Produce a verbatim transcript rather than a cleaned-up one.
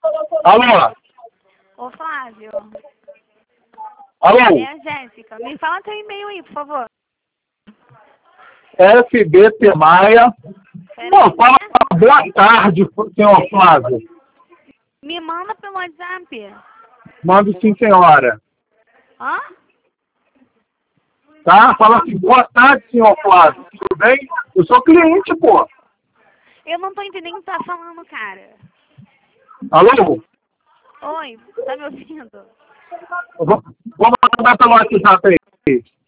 Alô? Ô, Flávio. Alô? É a Jéssica. Me fala teu e-mail aí, por favor. F B T Maia. Pera Pô, aí, fala né? boa tarde, senhor Flávio. Me manda pelo WhatsApp. Mando sim, senhora. Hã? Tá? Fala assim, boa tarde, senhor Flávio. Tudo bem? Eu sou cliente, pô. Eu não tô entendendo o que tá falando, cara. Alô? Oi, tá me ouvindo? Vou vou mandar pelo WhatsApp aí.